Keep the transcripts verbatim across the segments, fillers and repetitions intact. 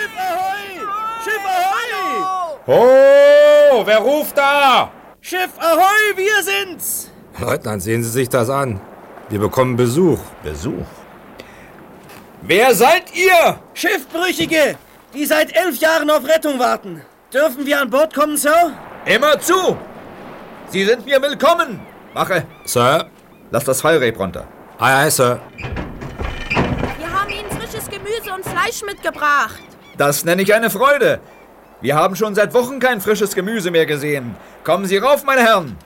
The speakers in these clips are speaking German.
Schiff ahoi! Schiff ahoi! Oh, wer ruft da? Schiff ahoi, wir sind's! Leutnant, sehen Sie sich das an. Wir bekommen Besuch. Besuch? Wer seid ihr? Schiffbrüchige, die seit elf Jahren auf Rettung warten. Dürfen wir an Bord kommen, Sir? Immer zu! Sie sind mir willkommen! Wache, Sir? lass das Fallreb runter. Aye, aye, Sir. Wir haben Ihnen frisches Gemüse und Fleisch mitgebracht. Das nenne ich eine Freude. Wir haben schon seit Wochen kein frisches Gemüse mehr gesehen. Kommen Sie rauf, meine Herren.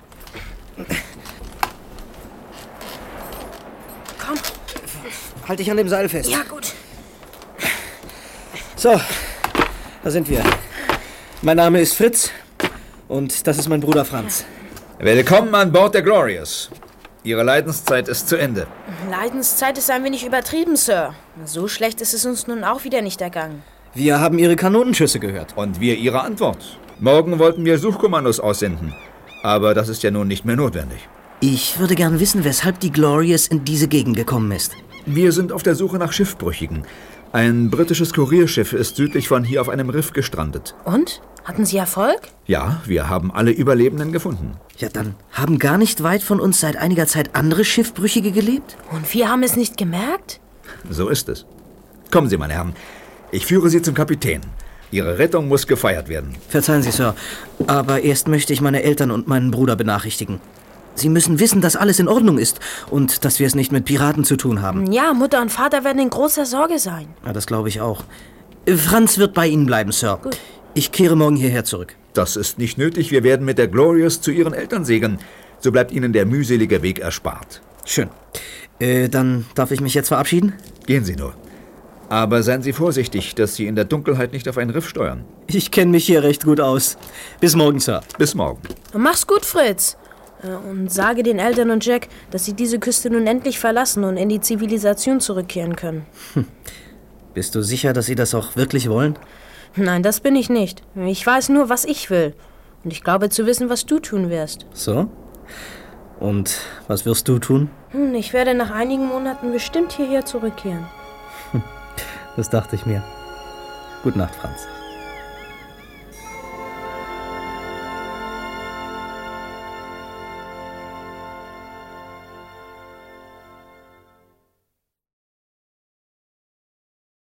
Komm. Halt dich an dem Seil fest. Ja, gut. So, da sind wir. Mein Name ist Fritz und das ist mein Bruder Franz. Willkommen an Bord der Glorious. Ihre Leidenszeit ist zu Ende. Leidenszeit ist ein wenig übertrieben, Sir. So schlecht ist es uns nun auch wieder nicht ergangen. Wir haben Ihre Kanonenschüsse gehört. Und wir Ihre Antwort. Morgen wollten wir Suchkommandos aussenden. Aber das ist ja nun nicht mehr notwendig. Ich würde gern wissen, weshalb die Glorious in diese Gegend gekommen ist. Wir sind auf der Suche nach Schiffbrüchigen. Ein britisches Kurierschiff ist südlich von hier auf einem Riff gestrandet. Und? Hatten Sie Erfolg? Ja, wir haben alle Überlebenden gefunden. Ja, dann haben gar nicht weit von uns seit einiger Zeit andere Schiffbrüchige gelebt? Und wir haben es nicht gemerkt? So ist es. Kommen Sie, meine Herren. Ich führe Sie zum Kapitän. Ihre Rettung muss gefeiert werden. Verzeihen Sie, Sir, aber erst möchte ich meine Eltern und meinen Bruder benachrichtigen. Sie müssen wissen, dass alles in Ordnung ist und dass wir es nicht mit Piraten zu tun haben. Ja, Mutter und Vater werden in großer Sorge sein. Ja, das glaube ich auch. Franz wird bei Ihnen bleiben, Sir. Gut. Ich kehre morgen hierher zurück. Das ist nicht nötig. Wir werden mit der Glorious zu Ihren Eltern segeln. So bleibt Ihnen der mühselige Weg erspart. Schön. Äh, dann darf ich mich jetzt verabschieden? Gehen Sie nur. Aber seien Sie vorsichtig, dass Sie in der Dunkelheit nicht auf ein Riff steuern. Ich kenne mich hier recht gut aus. Bis morgen, Sir. Bis morgen. Mach's gut, Fritz. Und sage den Eltern und Jack, dass sie diese Küste nun endlich verlassen und in die Zivilisation zurückkehren können. Hm. Bist du sicher, dass sie das auch wirklich wollen? Nein, das bin ich nicht. Ich weiß nur, was ich will. Und ich glaube zu wissen, was du tun wirst. So? Und was wirst du tun? Hm, ich werde nach einigen Monaten bestimmt hierher zurückkehren. Das dachte ich mir. Gute Nacht, Franz.